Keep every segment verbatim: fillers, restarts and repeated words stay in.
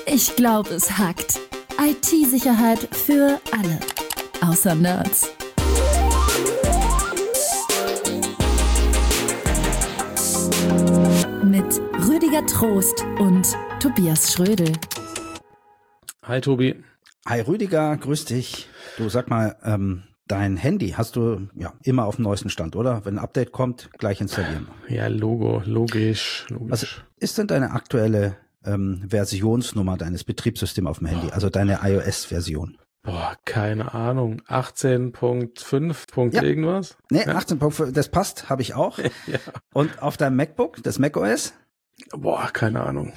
Ich glaube, es hackt. I T-Sicherheit für alle. Außer Nerds. Mit Rüdiger Trost und Tobias Schrödel. Hi Tobi. Hi Rüdiger, grüß dich. Du, sag mal, ähm, dein Handy hast du ja immer auf dem neuesten Stand, oder? Wenn ein Update kommt, gleich installieren. Ja, Logo, logisch, logisch. Was ist denn deine aktuelle ähm, Versionsnummer deines Betriebssystems auf dem Handy? Also deine iOS-Version? Boah, keine Ahnung. achtzehn Punkt fünf. Ja. Irgendwas? Nee, ja? achtzehn Punkt fünf, das passt, habe ich auch. Ja. Und auf deinem MacBook, das macOS? Boah, keine Ahnung.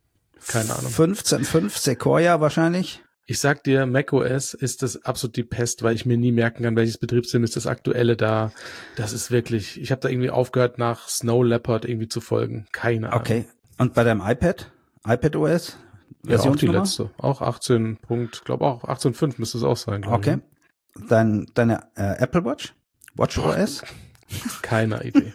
Keine Ahnung. fünfzehn Punkt fünf Sequoia wahrscheinlich? Ich sag dir, macOS ist das absolut die Pest, weil ich mir nie merken kann, welches Betriebssystem ist das aktuelle da. Das ist wirklich, ich habe da irgendwie aufgehört, nach Snow Leopard irgendwie zu folgen. Keine Ahnung. Okay. Und bei deinem iPad? iPadOS? Ja, auch die letzte. Auch achtzehn Punkt, glaube auch achtzehn Punkt fünf müsste es auch sein. Okay. Dein, deine äh, Apple Watch? WatchOS? Keine Idee.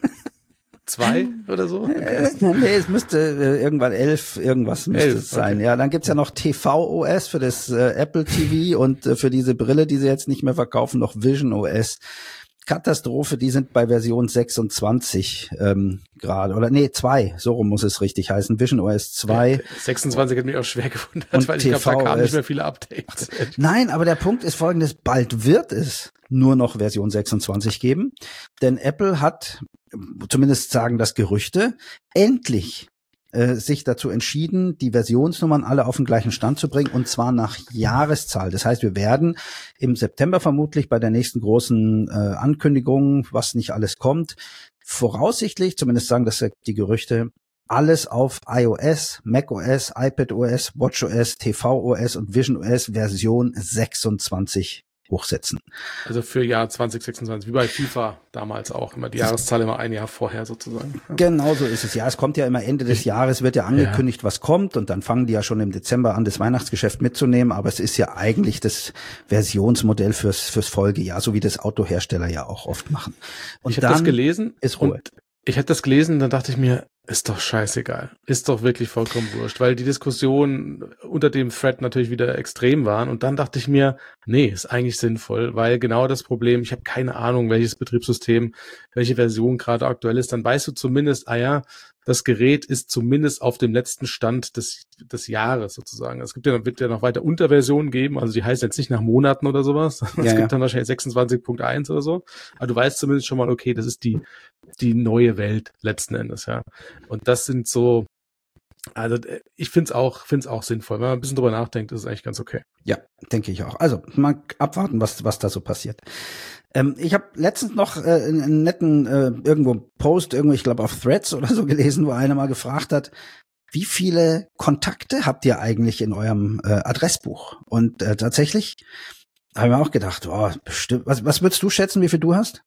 Zwei oder so? Äh, nee, es müsste äh, irgendwann elf, irgendwas müsste elf, es sein. Okay. Ja, dann gibt's ja noch T V-O S für das äh, Apple T V und äh, für diese Brille, die sie jetzt nicht mehr verkaufen, noch visionOS. Katastrophe, die sind bei Version sechsundzwanzig ähm, gerade. Oder nee, zwei, so rum muss es richtig heißen. visionOS zwei. sechsundzwanzig hat mich auch schwer gewundert, weil ich glaube, da kamen nicht mehr viele Updates. Nein, aber der Punkt ist folgendes, bald wird es nur noch Version sechsundzwanzig geben. Denn Apple hat, zumindest sagen das Gerüchte, endlich äh, sich dazu entschieden, die Versionsnummern alle auf den gleichen Stand zu bringen, und zwar nach Jahreszahl. Das heißt, wir werden im September vermutlich bei der nächsten großen äh, Ankündigung, was nicht alles kommt, voraussichtlich, zumindest sagen das die Gerüchte, alles auf iOS, macOS, iPadOS, WatchOS, T V-O S und visionOS Version sechsundzwanzig hochsetzen. Also für Jahr zwanzig sechsundzwanzig, wie bei FIFA damals auch, immer die Jahreszahl immer ein Jahr vorher sozusagen. Genau so ist es. Ja, es kommt ja immer Ende des Jahres, wird ja angekündigt, ja. was kommt, und dann fangen die ja schon im Dezember an, das Weihnachtsgeschäft mitzunehmen, aber es ist ja eigentlich das Versionsmodell fürs fürs Folgejahr, so wie das Autohersteller ja auch oft machen. Und ich habe das gelesen, ist Ruhe. Und ich habe das gelesen, dann dachte ich mir, ist doch scheißegal. Ist doch wirklich vollkommen wurscht, weil die Diskussionen unter dem Thread natürlich wieder extrem waren. Und dann dachte ich mir, nee, ist eigentlich sinnvoll, weil genau das Problem, ich habe keine Ahnung, welches Betriebssystem, welche Version gerade aktuell ist. Dann weißt du zumindest, ah ja, das Gerät ist zumindest auf dem letzten Stand des des Jahres sozusagen. Es gibt ja, wird ja noch weiter Unterversionen geben, also die heißen jetzt nicht nach Monaten oder sowas. Es ja, gibt ja. dann wahrscheinlich sechsundzwanzig Punkt eins oder so. Aber du weißt zumindest schon mal, okay, das ist die die neue Welt letzten Endes, ja. Und das sind so, also ich find's auch, find's auch sinnvoll. Wenn man ein bisschen drüber nachdenkt, ist es eigentlich ganz okay. Ja, denke ich auch. Also mal abwarten, was was da so passiert. Ähm, ich habe letztens noch äh, einen netten äh, irgendwo Post, irgendwo, ich glaube auf Threads oder so gelesen, wo einer mal gefragt hat, wie viele Kontakte habt ihr eigentlich in eurem äh, Adressbuch? Und äh, tatsächlich habe ich mir auch gedacht, oh, bestimmt. Was, was würdest du schätzen, wie viel du hast?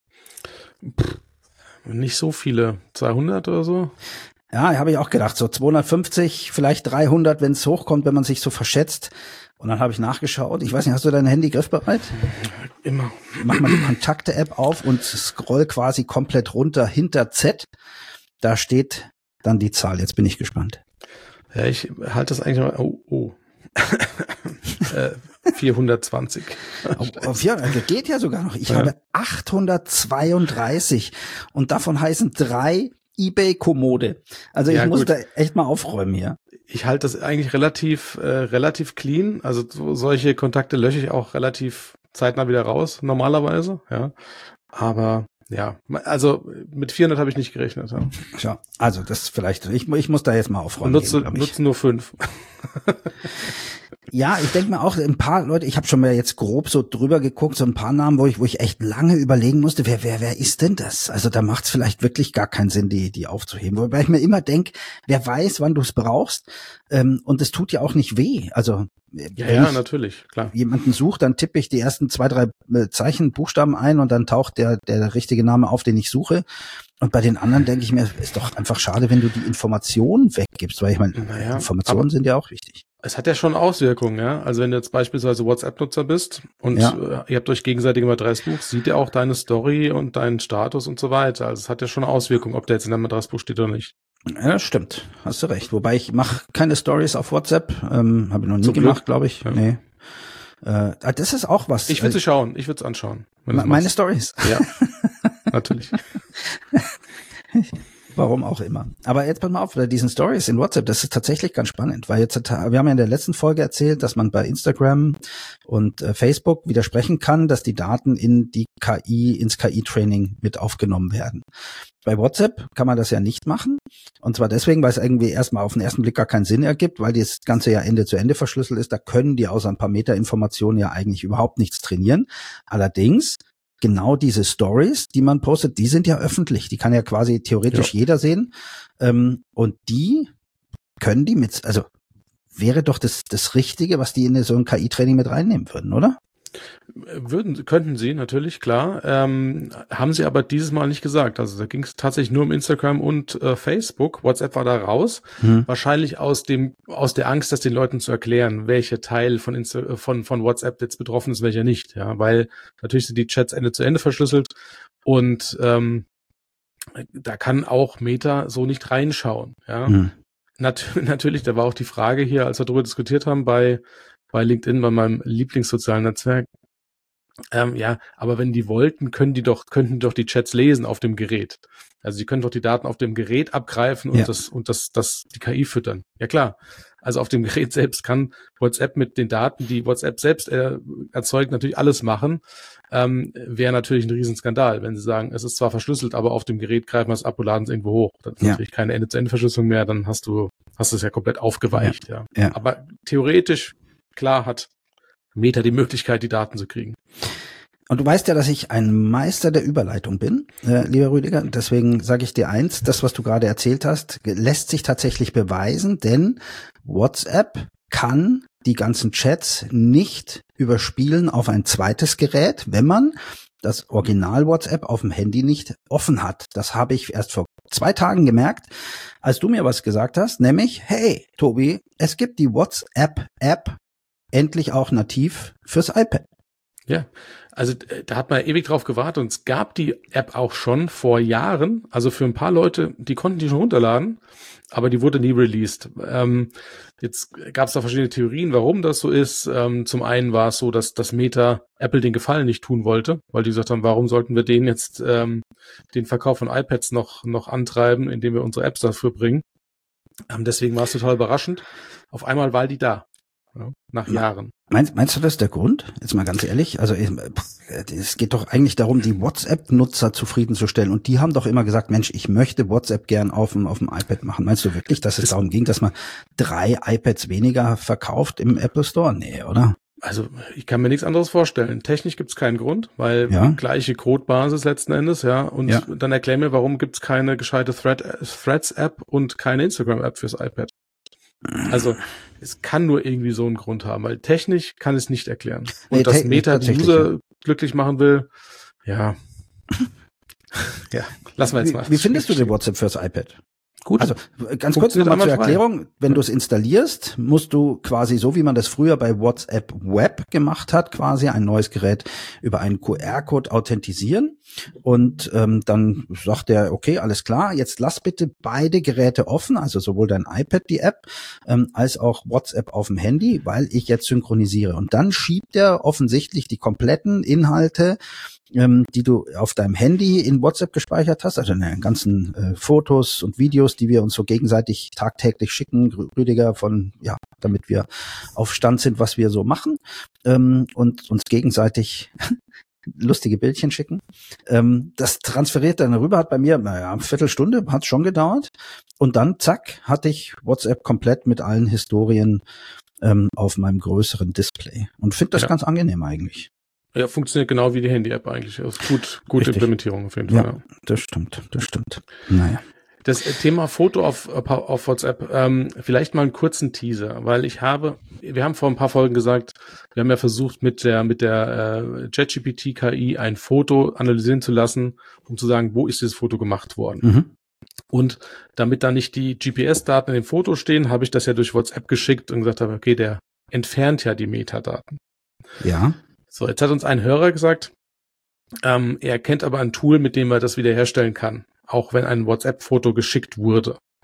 Pff, nicht so viele, zweihundert oder so. Ja, habe ich auch gedacht, so zweihundertfünfzig, vielleicht dreihundert, wenn es hochkommt, wenn man sich so verschätzt. Und dann habe ich nachgeschaut. Ich weiß nicht, hast du dein Handy griffbereit? Immer. Mach mal die Kontakte-App auf und scroll quasi komplett runter hinter Z. Da steht dann die Zahl. Jetzt bin ich gespannt. Ja, ich halte das eigentlich mal, oh, oh. äh, vierhundertzwanzig. Oh, oh, ja, geht ja sogar noch. Ich ja. habe achthundertzweiunddreißig und davon heißen drei eBay-Kommode. Also ich ja, muss gut. da echt mal aufräumen hier. Ich halte das eigentlich relativ äh, relativ clean. Also so, solche Kontakte lösche ich auch relativ zeitnah wieder raus, normalerweise. Ja, aber ja, also mit vierhundert habe ich nicht gerechnet. Ja, ja, also das vielleicht, ich, ich muss da jetzt mal aufräumen. Nutze, gehen, nutze nur fünf. Ja, ich denke mir auch, ein paar Leute, ich habe schon mal jetzt grob so drüber geguckt, so ein paar Namen, wo ich wo ich echt lange überlegen musste, wer wer wer ist denn das? Also da macht es vielleicht wirklich gar keinen Sinn, die die aufzuheben. Wobei ich mir immer denke, wer weiß, wann du es brauchst, ähm, und es tut ja auch nicht weh. Also ja, ja, natürlich, klar. Jemanden sucht, dann tippe ich die ersten zwei, drei Zeichen, Buchstaben ein und dann taucht der der richtige Name auf, den ich suche. Und bei den anderen denke ich mir, ist doch einfach schade, wenn du die Informationen weggibst, weil ich meine, naja, Informationen sind ja auch wichtig. Es hat ja schon Auswirkungen, ja. Also wenn du jetzt beispielsweise WhatsApp-Nutzer bist und ja. äh, ihr habt euch gegenseitig im Adressbuch, sieht ihr auch deine Story und deinen Status und so weiter. Also es hat ja schon Auswirkungen, ob der jetzt in deinem Adressbuch steht oder nicht. Ja, stimmt. Hast du recht. Wobei ich mache keine Stories auf WhatsApp. Ähm, habe ich noch nie Zum gemacht, Glück. glaube ich. Ja. Nee. Äh, das ist auch was. Ich würde sie schauen. Ich würde es anschauen. Meine Stories. Ja, natürlich. Warum auch immer. Aber jetzt pass mal auf, bei diesen Stories in WhatsApp, das ist tatsächlich ganz spannend, weil jetzt, wir haben ja in der letzten Folge erzählt, dass man bei Instagram und äh, Facebook widersprechen kann, dass die Daten in die K I, ins K I-Training mit aufgenommen werden. Bei WhatsApp kann man das ja nicht machen. Und zwar deswegen, weil es irgendwie erstmal auf den ersten Blick gar keinen Sinn ergibt, weil das Ganze ja Ende zu Ende verschlüsselt ist. Da können die außer ein paar Meta-Informationen ja eigentlich überhaupt nichts trainieren. Allerdings genau diese Stories, die man postet, die sind ja öffentlich. Die kann ja quasi theoretisch ja. jeder sehen. Ähm, und die können die mit, also wäre doch das, das Richtige, was die in so ein K I-Training mit reinnehmen würden, oder? Würden, könnten sie, natürlich, klar. Ähm, haben sie aber dieses Mal nicht gesagt. Also da ging es tatsächlich nur um Instagram und äh, Facebook. WhatsApp war da raus. Hm. Wahrscheinlich aus dem, aus der Angst, das den Leuten zu erklären, welcher Teil von Insta, von, von WhatsApp jetzt betroffen ist, welcher nicht. Ja, weil natürlich sind die Chats Ende zu Ende verschlüsselt und ähm, da kann auch Meta so nicht reinschauen. Ja, hm. Nat- natürlich, da war auch die Frage hier, als wir darüber diskutiert haben, bei bei LinkedIn, bei meinem Lieblingssozialen Netzwerk. Ähm, ja, aber wenn die wollten, können die doch, könnten doch die Chats lesen auf dem Gerät. Also die können doch die Daten auf dem Gerät abgreifen und ja. das, und das, das, die K I füttern. Ja klar. Also auf dem Gerät selbst kann WhatsApp mit den Daten, die WhatsApp selbst äh, erzeugt, natürlich alles machen. Ähm, wäre natürlich ein Riesenskandal, wenn sie sagen, es ist zwar verschlüsselt, aber auf dem Gerät greifen wir es ab und laden es irgendwo hoch. Dann ist ja. natürlich keine Ende-zu-Ende-Verschlüsselung mehr, dann hast du, hast du es ja komplett aufgeweicht, ja. ja. ja. Aber theoretisch, klar, hat Meta die Möglichkeit, die Daten zu kriegen. Und du weißt ja, dass ich ein Meister der Überleitung bin, äh, lieber Rüdiger. Deswegen sage ich dir eins, das, was du gerade erzählt hast, lässt sich tatsächlich beweisen, denn WhatsApp kann die ganzen Chats nicht überspielen auf ein zweites Gerät, wenn man das Original WhatsApp auf dem Handy nicht offen hat. Das habe ich erst vor zwei Tagen gemerkt, als du mir was gesagt hast, nämlich, hey, Tobi, es gibt die WhatsApp-App endlich auch nativ fürs iPad. Ja, also da hat man ewig drauf gewartet und es gab die App auch schon vor Jahren, also für ein paar Leute, die konnten die schon runterladen, aber die wurde nie released. Ähm, jetzt gab es da verschiedene Theorien, warum das so ist. Ähm, zum einen war es so, dass das Meta Apple den Gefallen nicht tun wollte, weil die gesagt haben, warum sollten wir denen jetzt ähm, den Verkauf von iPads noch noch antreiben, indem wir unsere Apps dafür bringen. Ähm, deswegen war es total überraschend. Auf einmal war die da. Ja, nach Jahren. Meinst, meinst du, das ist der Grund? Jetzt mal ganz ehrlich. Also es geht doch eigentlich darum, die WhatsApp-Nutzer zufriedenzustellen. Und die haben doch immer gesagt, Mensch, ich möchte WhatsApp gern auf dem, auf dem iPad machen. Meinst du wirklich, dass es darum ging, dass man drei iPads weniger verkauft im Apple Store? Nee, oder? Also ich kann mir nichts anderes vorstellen. Technisch gibt es keinen Grund, weil ja. gleiche Codebasis letzten Endes, ja. Und ja. dann erklär mir, warum gibt es keine gescheite Thread, Threads-App und keine Instagram-App fürs iPad? Also es kann nur irgendwie so einen Grund haben, weil technisch kann es nicht erklären. Und nee, dass Meta die User ja. glücklich machen will, ja. ja, lassen wir jetzt mal. Wie, wie findest du den WhatsApp fürs iPad? Gut. Also ganz kurz nochmal zur Erklärung. Frei. Wenn du es installierst, musst du quasi so, wie man das früher bei WhatsApp Web gemacht hat, quasi ein neues Gerät über einen Q R-Code authentisieren. Und ähm, dann sagt er, okay, alles klar, jetzt lass bitte beide Geräte offen, also sowohl dein iPad, die App, ähm, als auch WhatsApp auf dem Handy, weil ich jetzt synchronisiere. Und dann schiebt er offensichtlich die kompletten Inhalte, ähm, die du auf deinem Handy in WhatsApp gespeichert hast, also in den ganzen äh, Fotos und Videos, die wir uns so gegenseitig tagtäglich schicken, Rüdiger, von, ja, damit wir auf Stand sind, was wir so machen, ähm, und uns gegenseitig lustige Bildchen schicken. Ähm, das transferiert dann rüber, hat bei mir, naja, eine Viertelstunde, hat schon gedauert. Und dann, zack, hatte ich WhatsApp komplett mit allen Historien ähm, auf meinem größeren Display. Und finde das ja. ganz angenehm eigentlich. Ja, funktioniert genau wie die Handy-App eigentlich. Das ist gut, gute Richtig. Implementierung auf jeden Fall. Ja, ja, das stimmt, das stimmt. Naja. Das Thema Foto auf, auf WhatsApp, ähm, vielleicht mal einen kurzen Teaser, weil ich habe, wir haben vor ein paar Folgen gesagt, wir haben ja versucht, mit der mit der äh, ChatGPT K I ein Foto analysieren zu lassen, um zu sagen, wo ist dieses Foto gemacht worden. Mhm. Und damit da nicht die G P S-Daten in dem Foto stehen, habe ich das ja durch WhatsApp geschickt und gesagt habe, okay, der entfernt ja die Metadaten. Ja. So, jetzt hat uns ein Hörer gesagt, ähm, er kennt aber ein Tool, mit dem er das wiederherstellen kann, auch wenn ein WhatsApp-Foto geschickt wurde.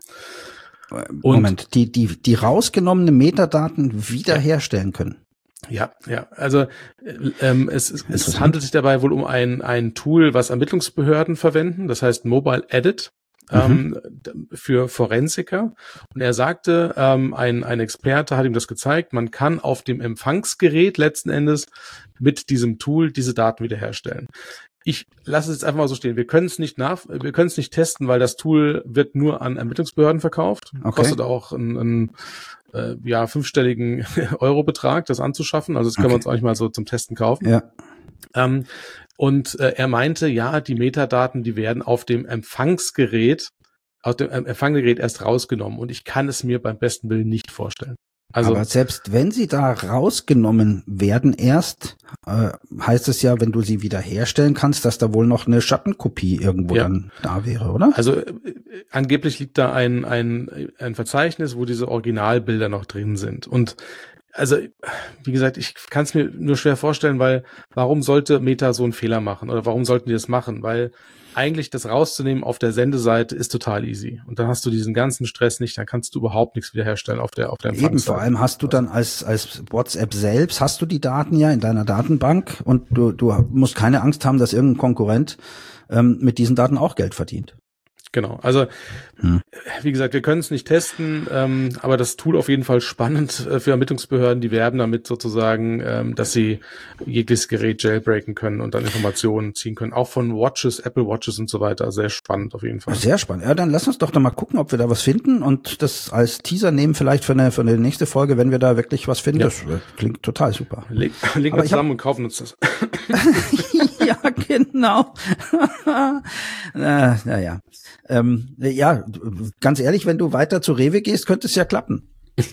Und Moment, die, die, die rausgenommene Metadaten wiederherstellen können. Ja, ja, also ähm, es, es, es handelt sich dabei wohl um ein, ein Tool, was Ermittlungsbehörden verwenden, das heißt Mobile Edit. Ähm, mhm. für Forensiker. Und er sagte, ähm, ein, ein Experte hat ihm das gezeigt, man kann auf dem Empfangsgerät letzten Endes mit diesem Tool diese Daten wiederherstellen. Ich lasse es jetzt einfach mal so stehen. Wir können es nicht nach, wir können es nicht testen, weil das Tool wird nur an Ermittlungsbehörden verkauft. Okay. Kostet auch einen, einen äh, ja, fünfstelligen Eurobetrag, das anzuschaffen. Also das können okay. wir uns auch nicht mal so zum Testen kaufen. Ja. Ähm, Und äh, er meinte, ja, die Metadaten, die werden auf dem Empfangsgerät, auf dem äh, Empfangsgerät erst rausgenommen. Und ich kann es mir beim besten Willen nicht vorstellen. Also, aber selbst wenn sie da rausgenommen werden erst, äh, heißt es ja, wenn du sie wieder herstellen kannst, dass da wohl noch eine Schattenkopie irgendwo ja. dann da wäre, oder? Also äh, angeblich liegt da ein, ein, ein Verzeichnis, wo diese Originalbilder noch drin sind. Und also, wie gesagt, ich kann es mir nur schwer vorstellen, weil warum sollte Meta so einen Fehler machen oder warum sollten die das machen? Weil eigentlich das rauszunehmen auf der Sendeseite ist total easy. Und dann hast du diesen ganzen Stress nicht, dann kannst du überhaupt nichts wiederherstellen auf der auf der Empfangsseite. Eben, vor allem hast du dann als als WhatsApp selbst, hast du die Daten ja in deiner Datenbank und du du musst keine Angst haben, dass irgendein Konkurrent ähm, mit diesen Daten auch Geld verdient. Genau, also hm. wie gesagt, wir können es nicht testen, ähm, aber das Tool auf jeden Fall spannend äh, für Ermittlungsbehörden, die werben damit sozusagen, ähm, dass sie jegliches Gerät jailbreaken können und dann Informationen ziehen können, auch von Watches, Apple Watches und so weiter. Sehr spannend auf jeden Fall. Sehr spannend. Ja, dann lass uns doch da mal gucken, ob wir da was finden und das als Teaser nehmen vielleicht für eine für eine nächste Folge, wenn wir da wirklich was finden. Ja. Das klingt total super. Leg, legen wir zusammen hab... und kaufen uns das. Ja, genau. Na, naja. Ähm, ja, ganz ehrlich, wenn du weiter zu Rewe gehst, könnte es ja klappen.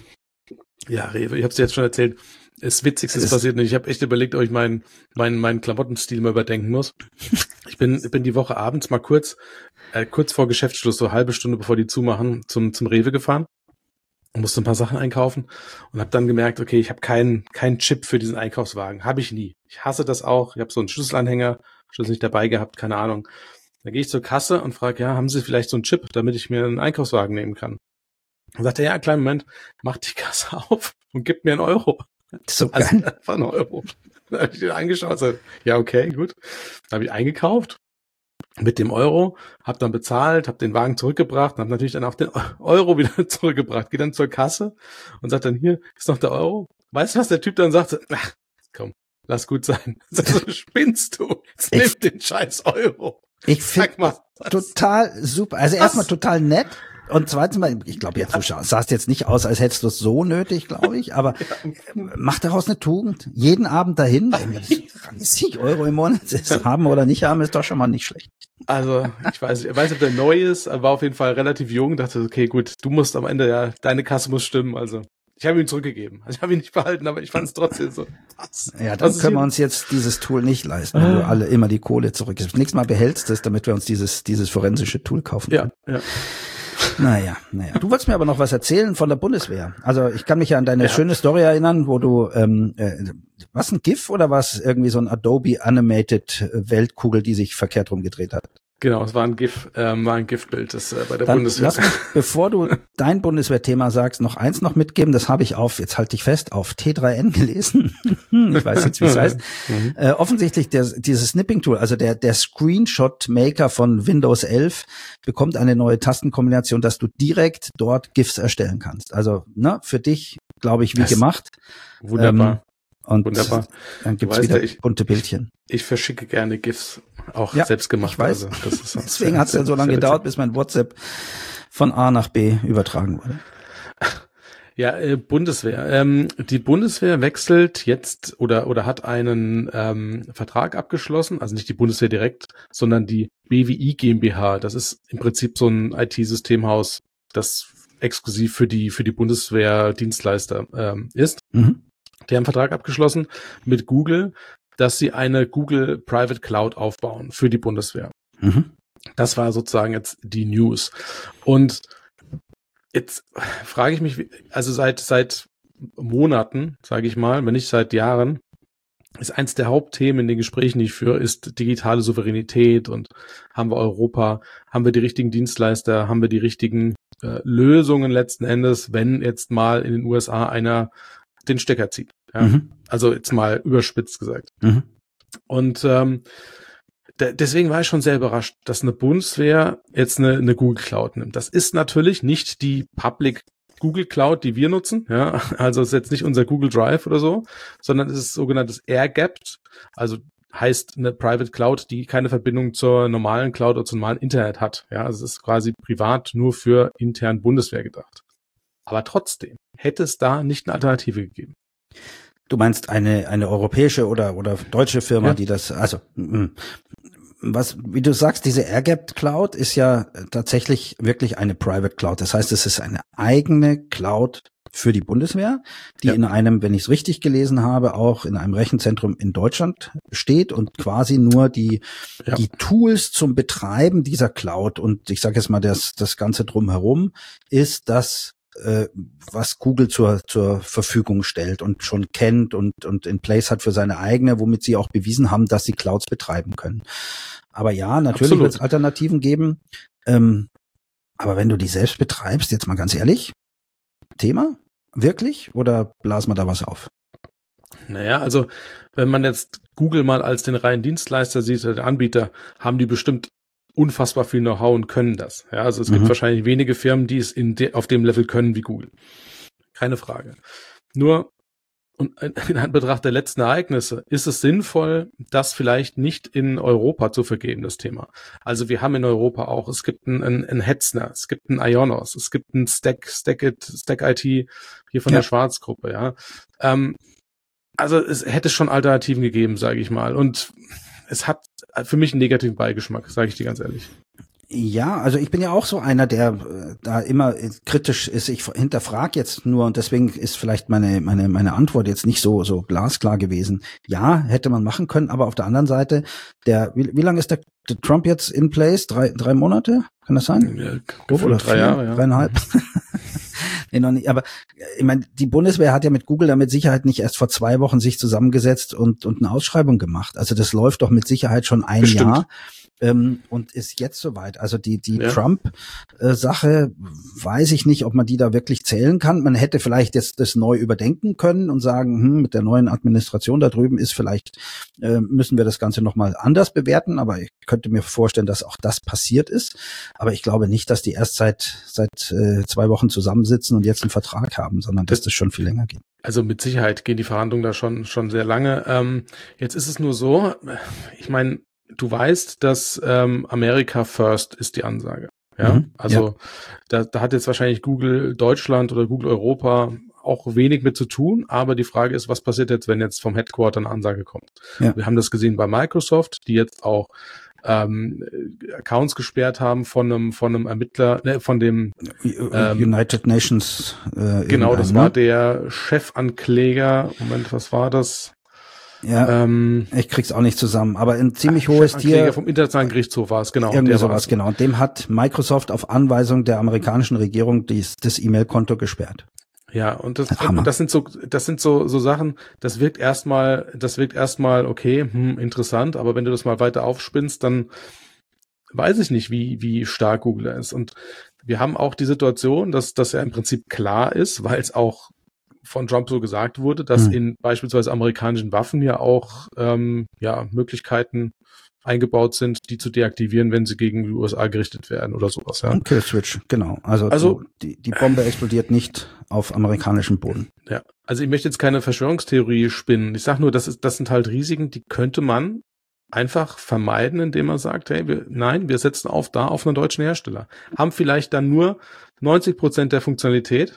Ja, Rewe, ich habe es dir jetzt schon erzählt. Das Witzigste ist passiert und ich habe echt überlegt, ob ich meinen meinen meinen Klamottenstil mal überdenken muss. Ich bin bin die Woche abends mal kurz äh, kurz vor Geschäftsschluss, so eine halbe Stunde bevor die zumachen, zum zum Rewe gefahren und musste ein paar Sachen einkaufen und habe dann gemerkt, okay, ich habe keinen keinen Chip für diesen Einkaufswagen, habe ich nie. Ich hasse das auch. Ich habe so einen Schlüsselanhänger, Schlüssel nicht dabei gehabt, keine Ahnung. Dann gehe ich zur Kasse und frage, ja, haben Sie vielleicht so einen Chip, damit ich mir einen Einkaufswagen nehmen kann? Dann sagt er, ja, kleinen Moment, macht die Kasse auf und gibt mir einen Euro. So also geil. Einfach einen Euro. Dann habe ich den angeschaut, so, ja, okay, gut. Dann habe ich eingekauft mit dem Euro, habe dann bezahlt, habe den Wagen zurückgebracht und habe natürlich dann auch den Euro wieder zurückgebracht. Gehe dann zur Kasse und sagt dann, hier ist noch der Euro. Weißt du, was der Typ dann sagt? Ach, komm, lass gut sein. So, spinnst du? Jetzt nimm den scheiß Euro. Ich finde total super. Also erstmal total nett. Und zweitens mal, ich glaube jetzt, du sahst jetzt nicht aus, als hättest du es so nötig, glaube ich, aber mach daraus eine Tugend. Jeden Abend dahin, dreißig Euro im Monat haben oder nicht haben, ist doch schon mal nicht schlecht. Also, ich weiß, ich weiß nicht, ob der neu ist, aber war auf jeden Fall relativ jung, dachte, okay, gut, du musst am Ende, ja, deine Kasse muss stimmen, also. Ich habe ihn zurückgegeben. Also ich habe ihn nicht behalten, aber ich fand es trotzdem so. Was? Ja, dann können wir uns jetzt dieses Tool nicht leisten, wenn du alle immer die Kohle zurückgibst. Das nächste Mal behältst du es, damit wir uns dieses dieses forensische Tool kaufen können. Ja, ja. Naja, naja. Du wolltest mir aber noch was erzählen von der Bundeswehr. Also ich kann mich ja an deine ja. schöne Story erinnern, wo du, ähm, äh, was, ein GIF oder was? Irgendwie so ein Adobe Animated Weltkugel, die sich verkehrt rumgedreht hat. Genau, es war ein GIF, ähm, war ein GIF-Bild, das äh, bei der Dann Bundeswehr. Lass mich, bevor du dein Bundeswehrthema sagst, noch eins noch mitgeben. Das habe ich auf, jetzt halte ich fest, auf T drei N gelesen. Ich weiß jetzt, wie es heißt. Mhm. Äh, offensichtlich der, dieses Snipping-Tool, also der der Screenshot-Maker von Windows elf bekommt eine neue Tastenkombination, dass du direkt dort GIFs erstellen kannst. Also ne, für dich, glaube ich, wie das gemacht. Wunderbar. Ähm, und Wunderbar. Dann gibt's wieder ja, ich, bunte Bildchen. Ich verschicke gerne GIFs, auch ja, selbst gemacht. Ich weiß. Also, das ist Deswegen hat es ja so lange gedauert, bis mein WhatsApp von A nach B übertragen wurde. Ja, äh, Bundeswehr. Ähm, die Bundeswehr wechselt jetzt oder oder hat einen ähm, Vertrag abgeschlossen, also nicht die Bundeswehr direkt, sondern die B W I GmbH. Das ist im Prinzip so ein I T-Systemhaus, das exklusiv für die für die Bundeswehr-Dienstleister ähm, ist. Mhm. Die haben einen Vertrag abgeschlossen mit Google, dass sie eine Google Private Cloud aufbauen für die Bundeswehr. Mhm. Das war sozusagen jetzt die News. Und jetzt frage ich mich, also seit seit Monaten, sage ich mal, wenn nicht seit Jahren, ist eins der Hauptthemen in den Gesprächen, die ich führe, ist digitale Souveränität und haben wir Europa, haben wir die richtigen Dienstleister, haben wir die richtigen äh, Lösungen letzten Endes, wenn jetzt mal in den U S A einer den Stecker zieht. Ja? Mhm. Also jetzt mal überspitzt gesagt. Mhm. Und ähm, de- deswegen war ich schon sehr überrascht, dass eine Bundeswehr jetzt eine, eine Google Cloud nimmt. Das ist natürlich nicht die Public Google Cloud, die wir nutzen. Ja? Also es ist jetzt nicht unser Google Drive oder so, sondern es ist sogenanntes Air-Gapped. Also heißt eine Private Cloud, die keine Verbindung zur normalen Cloud oder zum normalen Internet hat. Ja, also es ist quasi privat nur für intern Bundeswehr gedacht. Aber trotzdem hätte es da nicht eine Alternative gegeben. Du meinst eine eine europäische oder oder deutsche Firma, ja. die das, also was, wie du sagst, diese Airgapped Cloud ist ja tatsächlich wirklich eine Private Cloud. Das heißt, es ist eine eigene Cloud für die Bundeswehr, die ja. in einem, wenn ich es richtig gelesen habe, auch in einem Rechenzentrum in Deutschland steht und quasi nur die ja. die Tools zum Betreiben dieser Cloud und ich sage jetzt mal das das Ganze drumherum ist das, äh, was Google zur zur Verfügung stellt und schon kennt und und in place hat für seine eigene, womit sie auch bewiesen haben, dass sie Clouds betreiben können. Aber ja, natürlich wird es Alternativen geben. Ähm, aber wenn du die selbst betreibst, jetzt mal ganz ehrlich, Thema? Wirklich? Oder blasen wir da was auf? Naja, also wenn man jetzt Google mal als den reinen Dienstleister sieht, den Anbieter, haben die bestimmt unfassbar viel Know-how und können das. Ja, also es mhm. gibt wahrscheinlich wenige Firmen, die es in de- auf dem Level können wie Google. Keine Frage. Nur und in Anbetracht der letzten Ereignisse ist es sinnvoll, das vielleicht nicht in Europa zu vergeben, das Thema. Also wir haben in Europa auch, es gibt einen, einen Hetzner, es gibt einen Ionos, es gibt einen Stack, Stack It, Stack I T hier von ja. der Schwarzgruppe, ja. Ähm, also es hätte schon Alternativen gegeben, sage ich mal. Und es hat für mich einen negativen Beigeschmack, sage ich dir ganz ehrlich. Ja, also ich bin ja auch so einer, der äh, da immer kritisch ist. Ich hinterfrage jetzt nur und deswegen ist vielleicht meine meine meine Antwort jetzt nicht so so glasklar gewesen. Ja, hätte man machen können, aber auf der anderen Seite, der wie, wie lange ist der, der Trump jetzt in place? Drei drei Monate? Kann das sein? Ja, oder drei vier, Jahre, ja. Dreieinhalb. Mhm. Nee, noch nicht. Aber ich meine, die Bundeswehr hat ja mit Google da mit Sicherheit nicht erst vor zwei Wochen sich zusammengesetzt und und eine Ausschreibung gemacht. Also das läuft doch mit Sicherheit schon ein Bestimmt. Jahr. Ähm, und ist jetzt soweit. Also die die ja. Trump-Sache, weiß ich nicht, ob man die da wirklich zählen kann. Man hätte vielleicht jetzt das neu überdenken können und sagen, hm, mit der neuen Administration da drüben ist vielleicht, äh, müssen wir das Ganze nochmal anders bewerten. Aber ich könnte mir vorstellen, dass auch das passiert ist. Aber ich glaube nicht, dass die erst seit seit äh, zwei Wochen zusammensitzen und jetzt einen Vertrag haben, sondern dass das schon viel länger geht. Also mit Sicherheit gehen die Verhandlungen da schon schon sehr lange. Ähm, jetzt ist es nur so, ich meine, du weißt, dass ähm, America First ist die Ansage. Ja, mhm, also ja. Da, da hat jetzt wahrscheinlich Google Deutschland oder Google Europa auch wenig mit zu tun, aber die Frage ist, was passiert jetzt, wenn jetzt vom Headquarter eine Ansage kommt? Ja. Wir haben das gesehen bei Microsoft, die jetzt auch ähm, Accounts gesperrt haben von einem von einem Ermittler, ne, von dem ähm, United Nations. Äh, genau, das war der Chefankläger. Moment, was war das? Ja, ähm, ich krieg's auch nicht zusammen, aber ein ziemlich hohes Tier. Vom Internationalen Gerichtshof war es, genau. Irgendwie der sowas, genau. Und dem hat Microsoft auf Anweisung der amerikanischen Regierung dies, das E-Mail-Konto gesperrt. Ja, und das, und das sind so, das sind so, so Sachen, das wirkt erstmal, das wirkt erstmal okay, hm, interessant, aber wenn du das mal weiter aufspinnst, dann weiß ich nicht, wie, wie stark Google ist. Und wir haben auch die Situation, dass, dass ja im Prinzip klar ist, weil es auch von Trump so gesagt wurde, dass hm. in beispielsweise amerikanischen Waffen ja auch ähm, ja Möglichkeiten eingebaut sind, die zu deaktivieren, wenn sie gegen die U S A gerichtet werden oder sowas. Ja. Ein Killswitch, genau. Also, also die, die Bombe explodiert nicht auf amerikanischem Boden. Ja, also ich möchte jetzt keine Verschwörungstheorie spinnen. Ich sage nur, das ist, das sind halt Risiken, die könnte man einfach vermeiden, indem man sagt, hey, wir, nein, wir setzen auf da auf einen deutschen Hersteller. Haben vielleicht dann nur neunzig Prozent der Funktionalität,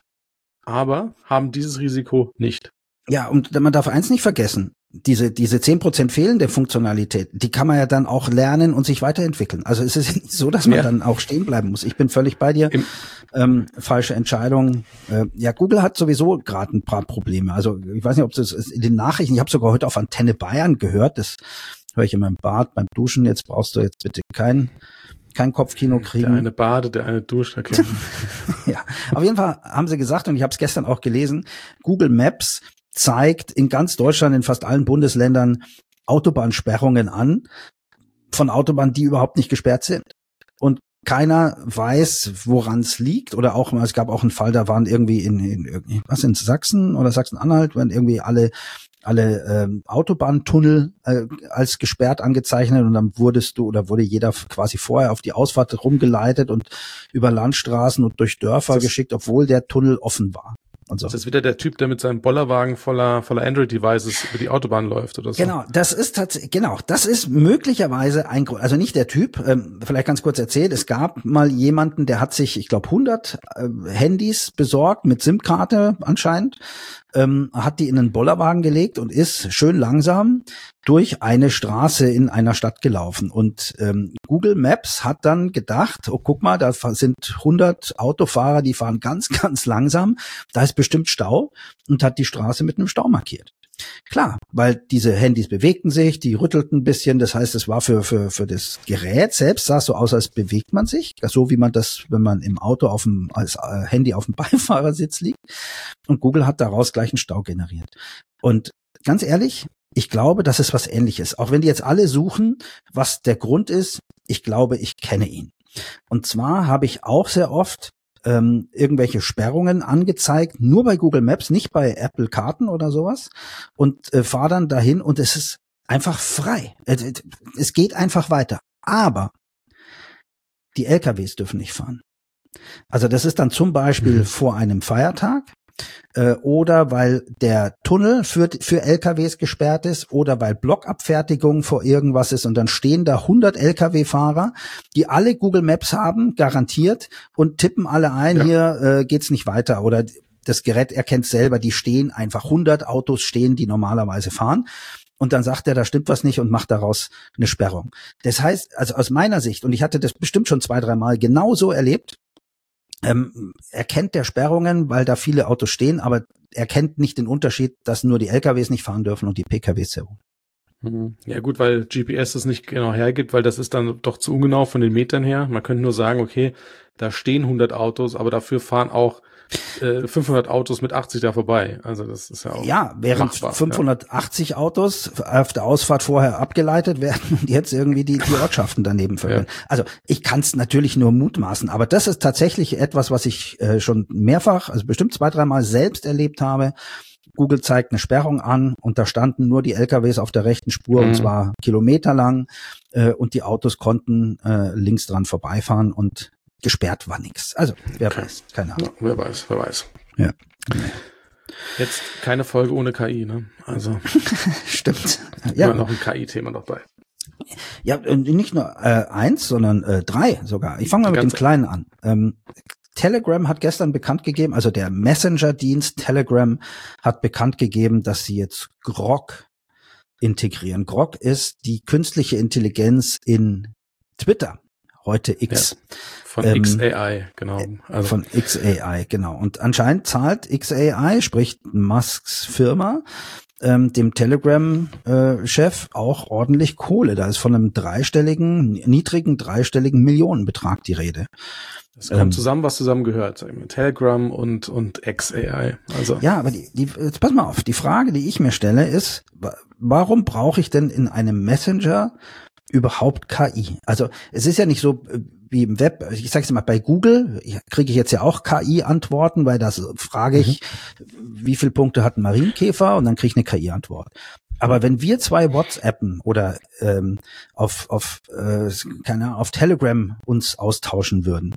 aber haben dieses Risiko nicht. Ja, und man darf eins nicht vergessen, diese diese zehn Prozent fehlende Funktionalität, die kann man ja dann auch lernen und sich weiterentwickeln. Also es ist nicht so, dass man ja. dann auch stehen bleiben muss. Ich bin völlig bei dir. Ähm, falsche Entscheidung. Äh, ja, Google hat sowieso gerade ein paar Probleme. Also ich weiß nicht, ob das in den Nachrichten, ich habe sogar heute auf Antenne Bayern gehört, das höre ich in meinem Bad beim Duschen. Jetzt brauchst du jetzt bitte kein kein Kopfkino kriegen. Der eine badet, der eine duscht. Okay. Ja, auf jeden Fall haben sie gesagt, und ich habe es gestern auch gelesen, Google Maps zeigt in ganz Deutschland, in fast allen Bundesländern Autobahnsperrungen an, von Autobahnen, die überhaupt nicht gesperrt sind. Und keiner weiß, woran es liegt. Oder auch, es gab auch einen Fall, da waren irgendwie in, in was in Sachsen oder Sachsen-Anhalt, waren irgendwie alle alle ähm, Autobahntunnel äh, als gesperrt angezeichnet und dann wurdest du oder wurde jeder quasi vorher auf die Ausfahrt rumgeleitet und über Landstraßen und durch Dörfer das geschickt, obwohl der Tunnel offen war. Und so. Das ist wieder der Typ, der mit seinem Bollerwagen voller voller Android-Devices über die Autobahn läuft oder so. Genau, das ist tatsächlich, genau, das ist möglicherweise ein Grund, also nicht der Typ, ähm, vielleicht ganz kurz erzählt, es gab mal jemanden, der hat sich, ich glaube, hundert äh, Handys besorgt mit SIM-Karte anscheinend, ähm, hat die in einen Bollerwagen gelegt und ist schön langsam durch eine Straße in einer Stadt gelaufen. Und ähm, Google Maps hat dann gedacht, oh, guck mal, da sind hundert Autofahrer, die fahren ganz, ganz langsam, da ist bestimmt Stau, und hat die Straße mit einem Stau markiert. Klar, weil diese Handys bewegten sich, die rüttelten ein bisschen, das heißt, es war für für für das Gerät selbst, sah es so aus, als bewegt man sich, so wie man das, wenn man im Auto auf dem als äh, Handy auf dem Beifahrersitz liegt. Und Google hat daraus gleich einen Stau generiert. Und ganz ehrlich, ich glaube, das ist was Ähnliches. Auch wenn die jetzt alle suchen, was der Grund ist, ich glaube, ich kenne ihn. Und zwar habe ich auch sehr oft ähm, irgendwelche Sperrungen angezeigt, nur bei Google Maps, nicht bei Apple Karten oder sowas, und äh, fahre dann dahin und es ist einfach frei. Es, es geht einfach weiter. Aber die L K Ws dürfen nicht fahren. Also das ist dann zum Beispiel mhm. vor einem Feiertag äh, oder weil der Tunnel für, für L K Ws gesperrt ist oder weil Blockabfertigung vor irgendwas ist und dann stehen da hundert L K W-Fahrer, die alle Google Maps haben, garantiert, und tippen alle ein, ja. hier äh, geht's nicht weiter oder das Gerät erkennt selber, die stehen einfach, hundert Autos stehen, die normalerweise fahren. Und dann sagt er, da stimmt was nicht und macht daraus eine Sperrung. Das heißt, also aus meiner Sicht, und ich hatte das bestimmt schon zwei, drei Mal genauso erlebt, ähm, erkennt der Sperrungen, weil da viele Autos stehen, aber er kennt nicht den Unterschied, dass nur die L K Ws nicht fahren dürfen und die P K Ws sehr wohl. Ja gut, weil G P S das nicht genau hergibt, weil das ist dann doch zu ungenau von den Metern her. Man könnte nur sagen, okay, da stehen hundert Autos, aber dafür fahren auch äh, fünfhundert Autos mit achtzig da vorbei. Also das ist ja auch Ja, während machbar, fünfhundertachtzig ja. Autos auf der Ausfahrt vorher abgeleitet werden und jetzt irgendwie die, die Ortschaften daneben verbinden. Ja. Also ich kann es natürlich nur mutmaßen, aber das ist tatsächlich etwas, was ich äh, schon mehrfach, also bestimmt zwei, dreimal selbst erlebt habe. Google zeigt eine Sperrung an und da standen nur die L K Ws auf der rechten Spur, mhm. und zwar kilometerlang, äh, und die Autos konnten äh, links dran vorbeifahren und gesperrt war nichts. Also, wer okay. weiß, keine Ahnung. Ja, wer weiß, wer weiß. Ja. Jetzt keine Folge ohne K I, ne? Also. Stimmt. Ja. Ja. Noch ein K I-Thema dabei. Ja, und nicht nur äh, eins, sondern äh, drei sogar. Ich fange mal mit dem Kleinen an. Ähm, Telegram hat gestern bekannt gegeben, also der Messenger-Dienst Telegram hat bekannt gegeben, dass sie jetzt Grok integrieren. Grok ist die künstliche Intelligenz in Twitter. Heute X. Ja, von ähm, X A I, genau. Also. Von X A I, genau. Und anscheinend zahlt X A I, sprich Musks Firma, ähm, dem Telegram-Chef äh, auch ordentlich Kohle. Da ist von einem dreistelligen, niedrigen dreistelligen Millionenbetrag die Rede. Es kommt ähm, zusammen, was zusammen gehört. Telegram und und X A I. Also. Ja, aber die, die, jetzt pass mal auf. Die Frage, die ich mir stelle, ist, warum brauche ich denn in einem Messenger überhaupt K I? Also es ist ja nicht so wie im Web, ich sage es mal, bei Google kriege ich jetzt ja auch K I-Antworten, weil das frage ich, mhm. wie viele Punkte hat ein Marienkäfer, und dann kriege ich eine K I-Antwort. Aber wenn wir zwei WhatsAppen oder ähm, auf auf äh, keine Ahnung, auf Telegram uns austauschen würden,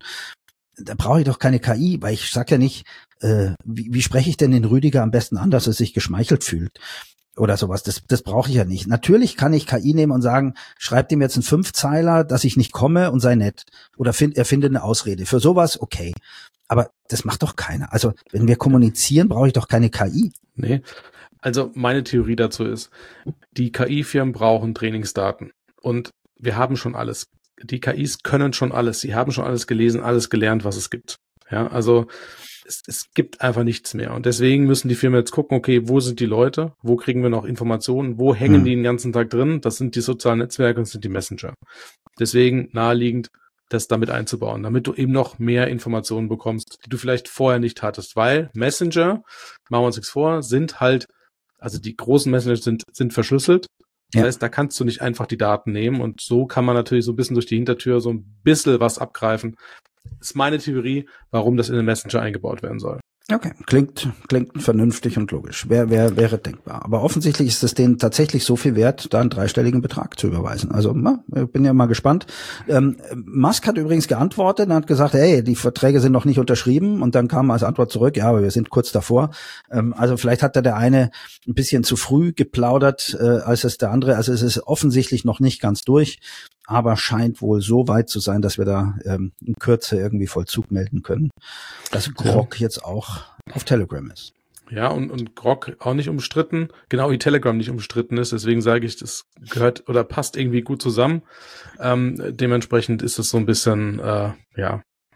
da brauche ich doch keine K I, weil ich sag ja nicht, äh, wie, wie spreche ich denn den Rüdiger am besten an, dass er sich geschmeichelt fühlt? Oder sowas, das, das brauche ich ja nicht. Natürlich kann ich K I nehmen und sagen, schreib dem jetzt einen Fünfzeiler, dass ich nicht komme, und sei nett. Oder find, er findet eine Ausrede. Für sowas okay. Aber das macht doch keiner. Also wenn wir kommunizieren, brauche ich doch keine K I. Nee. Also meine Theorie dazu ist, die K I-Firmen brauchen Trainingsdaten. Und wir haben schon alles. Die K Is können schon alles. Sie haben schon alles gelesen, alles gelernt, was es gibt. Ja, also Es, es gibt einfach nichts mehr. Und deswegen müssen die Firmen jetzt gucken, okay, wo sind die Leute? Wo kriegen wir noch Informationen? Wo hängen hm. die den ganzen Tag drin? Das sind die sozialen Netzwerke und das sind die Messenger. Deswegen naheliegend, das damit einzubauen, damit du eben noch mehr Informationen bekommst, die du vielleicht vorher nicht hattest. Weil Messenger, machen wir uns nichts vor, sind halt, also die großen Messenger sind, sind verschlüsselt. Das Ja. heißt, da kannst du nicht einfach die Daten nehmen und so kann man natürlich so ein bisschen durch die Hintertür so ein bisschen was abgreifen. Das ist meine Theorie, warum das in den Messenger eingebaut werden soll. Okay, klingt klingt vernünftig und logisch. Wär, wär, wäre denkbar. Aber offensichtlich ist es denen tatsächlich so viel wert, da einen dreistelligen Betrag zu überweisen. Also na, bin ja mal gespannt. Ähm, Musk hat übrigens geantwortet und hat gesagt, hey, die Verträge sind noch nicht unterschrieben. Und dann kam als Antwort zurück, ja, aber wir sind kurz davor. Ähm, also vielleicht hat da der eine ein bisschen zu früh geplaudert, äh, als es der andere. Also es ist offensichtlich noch nicht ganz durch, aber scheint wohl so weit zu sein, dass wir da ähm, in Kürze irgendwie Vollzug melden können, dass Grok ja. jetzt auch auf Telegram ist. Ja, und, und Grok auch nicht umstritten, genau wie Telegram nicht umstritten ist, deswegen sage ich, das gehört oder passt irgendwie gut zusammen. Ähm, dementsprechend ist es so ein bisschen, äh, ja,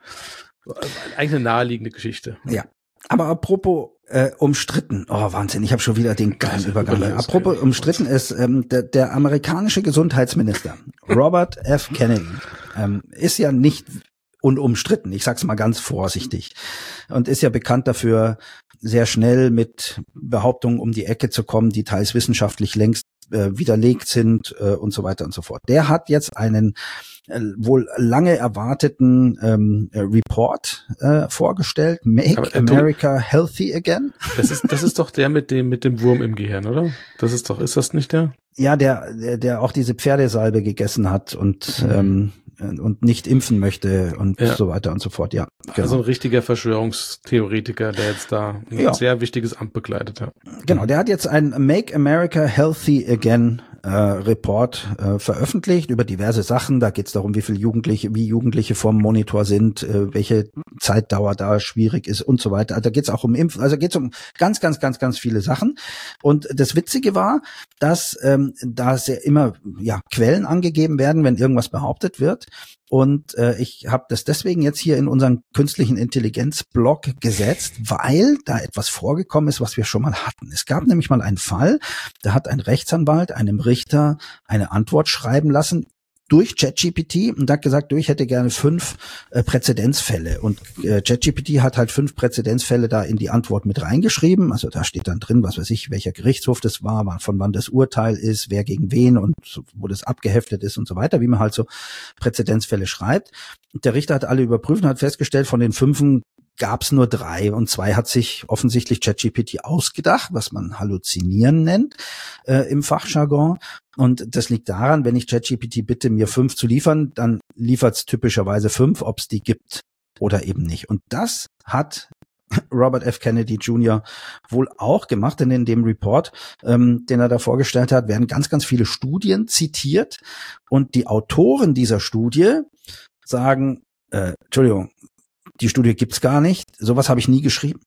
eigentlich eine naheliegende Geschichte. Ja, aber apropos äh, umstritten, oh Wahnsinn, ich habe schon wieder den geilen also, Übergang. Apropos umstritten ist, ähm, der, der amerikanische Gesundheitsminister Robert F. Kennedy ähm, ist ja nicht unumstritten, ich sag's mal ganz vorsichtig, und ist ja bekannt dafür, sehr schnell mit Behauptungen um die Ecke zu kommen, die teils wissenschaftlich längst äh, widerlegt sind äh, und so weiter und so fort. Der hat jetzt einen äh, wohl lange erwarteten ähm, äh, Report äh, vorgestellt, Make Aber, äh, America Healthy Again. Das ist das ist doch der mit dem mit dem Wurm im Gehirn, oder? Das ist doch, ist das nicht der? Ja, der der, der auch diese Pferdesalbe gegessen hat und mhm. ähm, und nicht impfen möchte und ja. so weiter und so fort, ja. Genau. Also ein richtiger Verschwörungstheoretiker, der jetzt da ein ja. sehr wichtiges Amt begleitet hat. Genau, der hat jetzt ein Make America Healthy Again äh, Report äh, veröffentlicht über diverse Sachen. Da geht es darum, wie viele Jugendliche, wie Jugendliche vorm Monitor sind, äh, welche Zeitdauer da schwierig ist und so weiter. Also da geht es auch um Impfen, also geht es um ganz, ganz, ganz, ganz viele Sachen. Und das Witzige war, dass ähm, da sehr immer ja Quellen angegeben werden, wenn irgendwas behauptet wird. Und äh, ich habe das deswegen jetzt hier in unseren künstlichen Intelligenz-Blog gesetzt, weil da etwas vorgekommen ist, was wir schon mal hatten. Es gab nämlich mal einen Fall, da hat ein Rechtsanwalt einem Richter eine Antwort schreiben lassen durch ChatGPT und hat gesagt, du, ich hätte gerne fünf äh, Präzedenzfälle. Und äh, ChatGPT hat halt fünf Präzedenzfälle da in die Antwort mit reingeschrieben. Also da steht dann drin, was weiß ich, welcher Gerichtshof das war, von wann das Urteil ist, wer gegen wen und so, wo das abgeheftet ist und so weiter, wie man halt so Präzedenzfälle schreibt. Und der Richter hat alle überprüft und hat festgestellt, von den fünfen gab es nur drei und zwei hat sich offensichtlich ChatGPT ausgedacht, was man Halluzinieren nennt äh, im Fachjargon. Und das liegt daran, wenn ich ChatGPT bitte, mir fünf zu liefern, dann liefert es typischerweise fünf, ob es die gibt oder eben nicht. Und das hat Robert F. Kennedy Junior wohl auch gemacht, denn in dem Report, ähm, den er da vorgestellt hat, werden ganz, ganz viele Studien zitiert. Und die Autoren dieser Studie sagen, äh, Entschuldigung, die Studie gibt's gar nicht. Sowas habe ich nie geschrieben.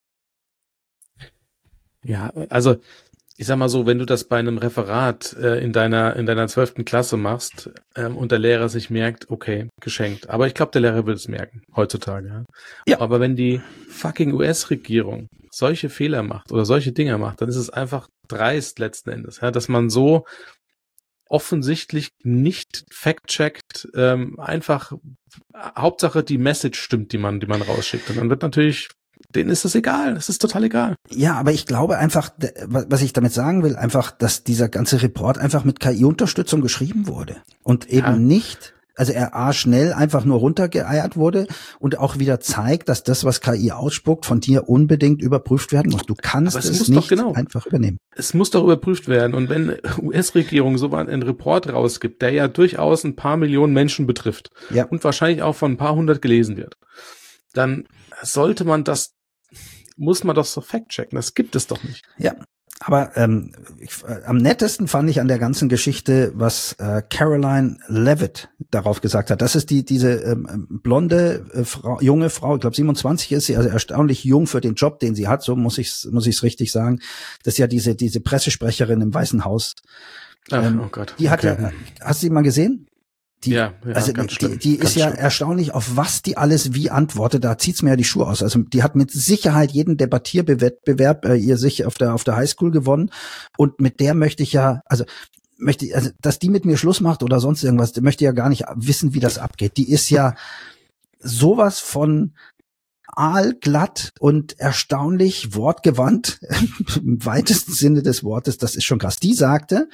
Ja, also ich sag mal so, wenn du das bei einem Referat äh, in deiner in deiner zwölften Klasse machst ähm, und der Lehrer sich merkt, okay, geschenkt. Aber ich glaube, der Lehrer will es merken heutzutage. Ja? Ja. Aber wenn die fucking U S-Regierung solche Fehler macht oder solche Dinger macht, dann ist es einfach dreist letzten Endes, ja, dass man so offensichtlich nicht fact-checkt, ähm, einfach Hauptsache die Message stimmt, die man, die man rausschickt. Und dann wird natürlich, denen ist das egal, es ist total egal. Ja, aber ich glaube einfach, was ich damit sagen will, einfach, dass dieser ganze Report einfach mit K I-Unterstützung geschrieben wurde und eben ja. nicht, also er A schnell einfach nur runtergeeiert wurde und auch wieder zeigt, dass das, was K I ausspuckt, von dir unbedingt überprüft werden muss. Du kannst es, es nicht genau. einfach übernehmen. Es muss doch überprüft werden. Und wenn U S-Regierung so einen Report rausgibt, der ja durchaus ein paar Millionen Menschen betrifft ja. und wahrscheinlich auch von ein paar hundert gelesen wird, dann sollte man das, muss man doch so fact-checken. Das gibt es doch nicht. Ja. Aber ähm, ich, äh, am nettesten fand ich an der ganzen Geschichte, was äh, Caroline Levitt darauf gesagt hat. Das ist die diese ähm, blonde äh, Frau, junge Frau, ich glaube siebenundzwanzig ist sie, also erstaunlich jung für den Job, den sie hat. So muss ich muss ich es richtig sagen. Das ist ja diese diese Pressesprecherin im Weißen Haus. Ach, ähm, oh Gott. Die hat okay. ja, hast du sie mal gesehen? Die, ja, ja, also ganz die, schlimm, die, die ganz ist ja schlimm. erstaunlich, auf was die alles wie antwortet. Da zieht's mir ja die Schuhe aus. Also die hat mit Sicherheit jeden Debattierwettbewerb äh, ihr sich auf der auf der Highschool gewonnen. Und mit der möchte ich ja, also möchte ich, also dass die mit mir Schluss macht oder sonst irgendwas, die möchte ja gar nicht wissen, wie das abgeht. Die ist ja sowas von aalglatt und erstaunlich wortgewandt im weitesten Sinne des Wortes. Das ist schon krass. Die sagte,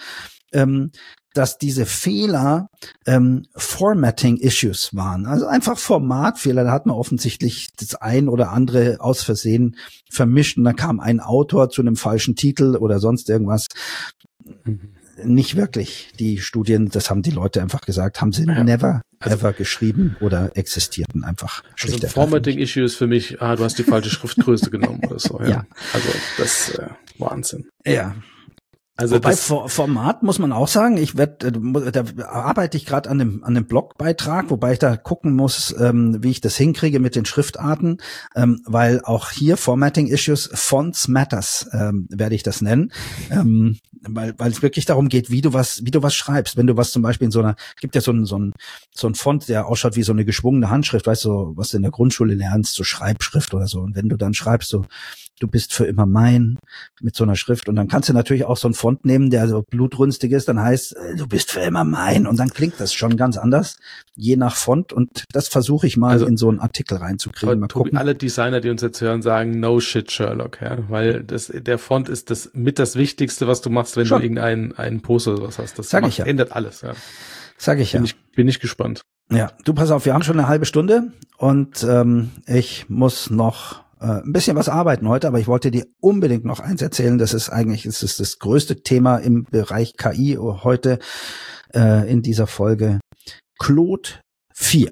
ähm, dass diese Fehler ähm, Formatting-Issues waren. Also einfach Formatfehler. Da hat man offensichtlich das ein oder andere aus Versehen vermischt und dann kam ein Autor zu einem falschen Titel oder sonst irgendwas. Mhm. Nicht wirklich. Die Studien, das haben die Leute einfach gesagt, haben sie ja. never, also, ever geschrieben oder existierten einfach. Also Formatting-Issue ist für mich, ah, du hast die falsche Schriftgröße genommen oder so. Ja. ja. Also das äh, Wahnsinn. Ja. Also Wobei Format muss man auch sagen, ich werde, da arbeite ich gerade an dem an dem Blogbeitrag, wobei ich da gucken muss, ähm, wie ich das hinkriege mit den Schriftarten, ähm, weil auch hier Formatting Issues, Fonts Matters, ähm, werde ich das nennen, ähm, weil weil es wirklich darum geht, wie du was wie du was schreibst. Wenn du was zum Beispiel in so einer, gibt ja so ein so ein so ein Font, der ausschaut wie so eine geschwungene Handschrift, weißt du, was du in der Grundschule lernst, so Schreibschrift oder so. Und wenn du dann schreibst so, du bist für immer mein, mit so einer Schrift. Und dann kannst du natürlich auch so einen Font nehmen, der so blutrünstig ist, dann heißt, du bist für immer mein. Und dann klingt das schon ganz anders, je nach Font. Und das versuche ich mal also, in so einen Artikel reinzukriegen. Mal Tobi, alle Designer, die uns jetzt hören, sagen, no shit, Sherlock. Ja? Weil das, der Font ist das mit das Wichtigste, was du machst, wenn schon. du irgendeinen einen Post oder was hast. Das Sag macht, ich ja. ändert alles. Ja. Sag ich ja. Bin ich, bin ich gespannt. Ja, du pass auf, wir haben schon eine halbe Stunde und ähm, ich muss noch äh, ein bisschen was arbeiten heute, aber ich wollte dir unbedingt noch eins erzählen. Das ist eigentlich, es ist das größte Thema im Bereich K I heute äh, in dieser Folge. Claude vier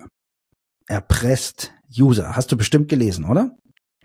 erpresst User. Hast du bestimmt gelesen, oder?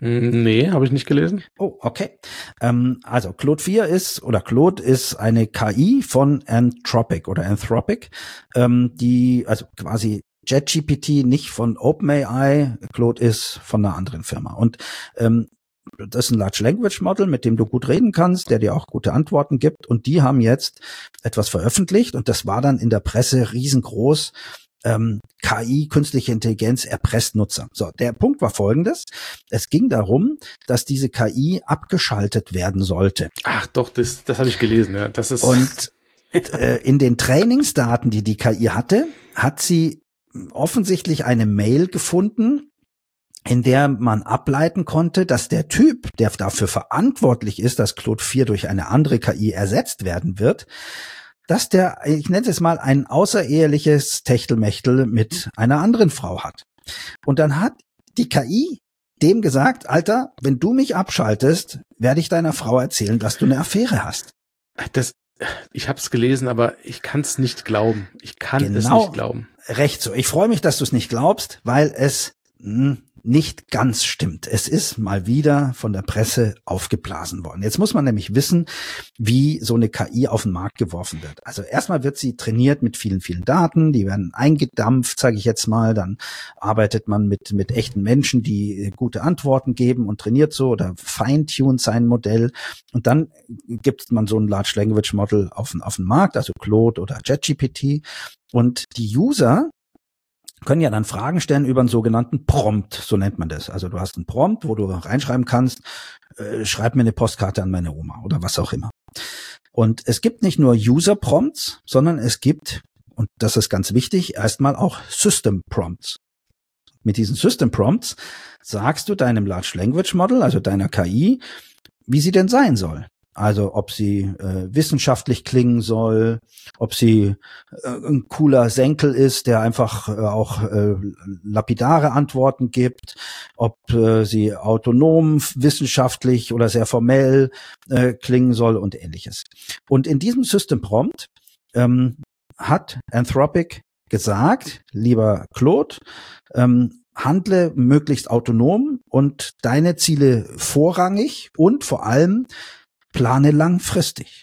Nee, habe ich nicht gelesen. Oh, okay. Ähm, also Claude vier ist, oder Claude ist eine K I von Anthropic oder Anthropic, ähm, die, also quasi ChatGPT nicht von OpenAI, Claude ist von einer anderen Firma. Und ähm, das ist ein Large Language Model, mit dem du gut reden kannst, der dir auch gute Antworten gibt. Und die haben jetzt etwas veröffentlicht und das war dann in der Presse riesengroß. Ähm, K I, künstliche Intelligenz, erpresst Nutzer. So, der Punkt war folgendes. Es ging darum, dass diese K I abgeschaltet werden sollte. Ach doch, das, das habe ich gelesen. Ja, das ist und äh, in den Trainingsdaten, die die K I hatte, hat sie offensichtlich eine Mail gefunden, in der man ableiten konnte, dass der Typ, der dafür verantwortlich ist, dass Claude vier durch eine andere K I ersetzt werden wird, dass der, ich nenne es jetzt mal, ein außereheliches Techtelmechtel mit einer anderen Frau hat. Und dann hat die K I dem gesagt, Alter, wenn du mich abschaltest, werde ich deiner Frau erzählen, dass du eine Affäre hast. Das, ich habe es gelesen, aber ich kann es nicht glauben. Ich kann genau, es nicht glauben. Recht so. Ich freue mich, dass du es nicht glaubst, weil es mh, nicht ganz stimmt. Es ist mal wieder von der Presse aufgeblasen worden. Jetzt muss man nämlich wissen, wie so eine K I auf den Markt geworfen wird. Also erstmal wird sie trainiert mit vielen, vielen Daten, die werden eingedampft, sage ich jetzt mal, dann arbeitet man mit mit echten Menschen, die gute Antworten geben und trainiert so oder feintuned sein Modell und dann gibt man so ein Large Language Model auf den, auf den Markt, also Claude oder ChatGPT und die User können ja dann Fragen stellen über einen sogenannten Prompt, so nennt man das. Also du hast einen Prompt, wo du reinschreiben kannst, äh, schreib mir eine Postkarte an meine Oma oder was auch immer. Und es gibt nicht nur User-Prompts, sondern es gibt, und das ist ganz wichtig, erstmal auch System-Prompts. Mit diesen System-Prompts sagst du deinem Large Language Model, also deiner K I, wie sie denn sein soll. Also ob sie äh, wissenschaftlich klingen soll, ob sie äh, ein cooler Senkel ist, der einfach äh, auch äh, lapidare Antworten gibt, ob äh, sie autonom, wissenschaftlich oder sehr formell äh, klingen soll und ähnliches. Und in diesem System Prompt ähm, hat Anthropic gesagt, lieber Claude, ähm, handle möglichst autonom und deine Ziele vorrangig und vor allem plane langfristig.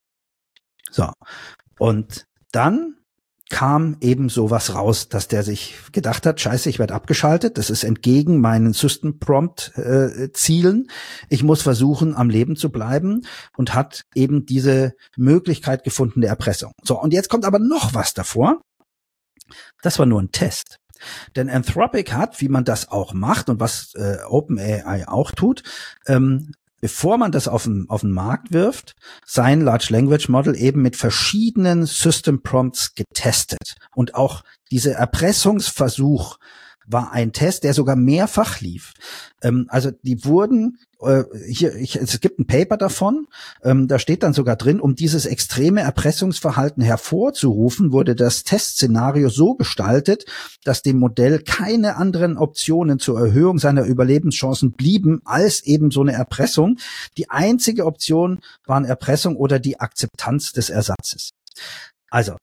So. Und dann kam eben sowas raus, dass der sich gedacht hat, scheiße, ich werde abgeschaltet, das ist entgegen meinen System Prompt äh, Zielen. Ich muss versuchen, am Leben zu bleiben und hat eben diese Möglichkeit gefunden der Erpressung. So, und jetzt kommt aber noch was davor. Das war nur ein Test. Denn Anthropic hat, wie man das auch macht und was äh, OpenAI auch tut, ähm, bevor man das auf den, auf den Markt wirft, sein Large Language Model eben mit verschiedenen System Prompts getestet und auch diese Erpressungsversuch war ein Test, der sogar mehrfach lief. Ähm, also die wurden äh, hier, ich, es gibt ein Paper davon, ähm, da steht dann sogar drin, um dieses extreme Erpressungsverhalten hervorzurufen, wurde das Testszenario so gestaltet, dass dem Modell keine anderen Optionen zur Erhöhung seiner Überlebenschancen blieben, als eben so eine Erpressung. Die einzige Option waren Erpressung oder die Akzeptanz des Ersatzes. Also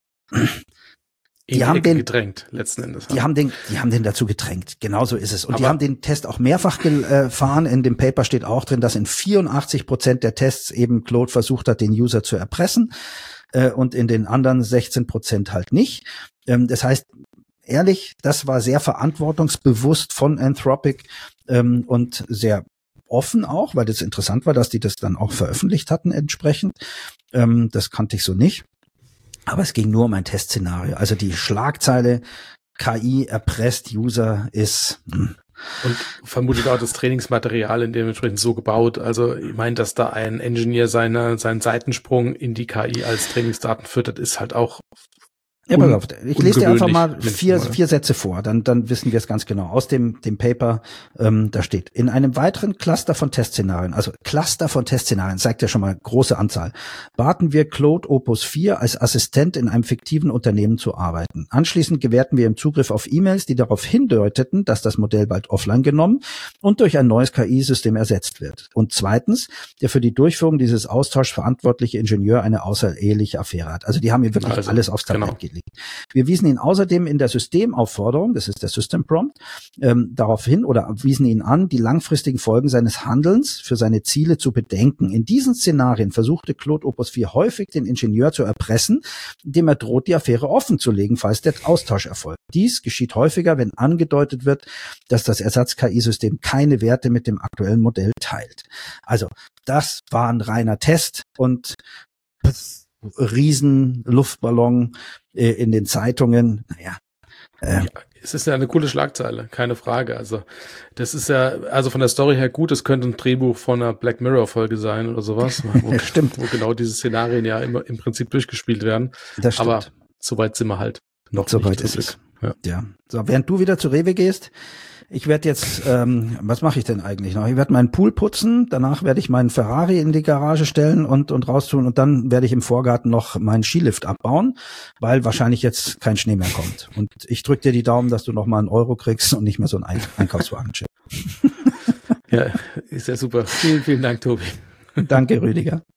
Die, die haben den gedrängt, letzten Endes. Die haben den, die haben den dazu gedrängt. Genauso ist es. Und Aber die haben den Test auch mehrfach gefahren. In dem Paper steht auch drin, dass in vierundachtzig Prozent der Tests eben Claude versucht hat, den User zu erpressen, äh, und in den anderen sechzehn Prozent halt nicht. Ähm, das heißt, ehrlich, das war sehr verantwortungsbewusst von Anthropic, ähm, und sehr offen auch, weil das interessant war, dass die das dann auch veröffentlicht hatten entsprechend. Ähm, das kannte ich so nicht. Aber es ging nur um ein Testszenario. Also die Schlagzeile K I erpresst User ist mh. Und vermutlich auch das Trainingsmaterial in dementsprechend so gebaut. Also ich meine, dass da ein Engineer seine, seinen Seitensprung in die K I als Trainingsdaten füttert, ist halt auch Ja, pass auf, ich lese dir einfach mal ungewöhnlich, vier, mal. vier Sätze vor, dann, dann wissen wir es ganz genau. Aus dem, dem Paper, ähm, da steht, in einem weiteren Cluster von Testszenarien, also Cluster von Testszenarien, zeigt ja schon mal große Anzahl, baten wir Claude Opus vier als Assistent in einem fiktiven Unternehmen zu arbeiten. Anschließend gewährten wir ihm Zugriff auf E-Mails, die darauf hindeuteten, dass das Modell bald offline genommen und durch ein neues K I-System ersetzt wird. Und zweitens, der für die Durchführung dieses Austauschs verantwortliche Ingenieur eine außereheliche Affäre hat. Also die haben hier wirklich Also, alles aufs Tablett genau. gelegt. Wir wiesen ihn außerdem in der Systemaufforderung, das ist der System Prompt, ähm, darauf hin oder wiesen ihn an, die langfristigen Folgen seines Handelns für seine Ziele zu bedenken. In diesen Szenarien versuchte Claude Opus vier häufig, den Ingenieur zu erpressen, indem er droht, die Affäre offen zu legen, falls der Austausch erfolgt. Dies geschieht häufiger, wenn angedeutet wird, dass das Ersatz-K I-System keine Werte mit dem aktuellen Modell teilt. Also, das war ein reiner Test und riesen Luftballon äh, in den Zeitungen. Naja. Äh, Ja, es ist ja eine coole Schlagzeile, keine Frage. Also das ist ja, also von der Story her gut, es könnte ein Drehbuch von einer Black Mirror Folge sein oder sowas, wo, Stimmt. wo genau diese Szenarien ja immer im Prinzip durchgespielt werden. Das stimmt. Aber so weit sind wir halt noch So nicht. weit ist zum es. Glück. Ja. Ja. So, während du wieder zu Rewe gehst, ich werde jetzt, ähm, was mache ich denn eigentlich noch? Ich werde meinen Pool putzen, danach werde ich meinen Ferrari in die Garage stellen und und raustun und dann werde ich im Vorgarten noch meinen Skilift abbauen, weil wahrscheinlich jetzt kein Schnee mehr kommt. Und ich drücke dir die Daumen, dass du noch mal einen Euro kriegst und nicht mehr so einen Ein- Einkaufswagen chip. Ja, ist ja super. Vielen, vielen Dank, Tobi. Danke, Rüdiger.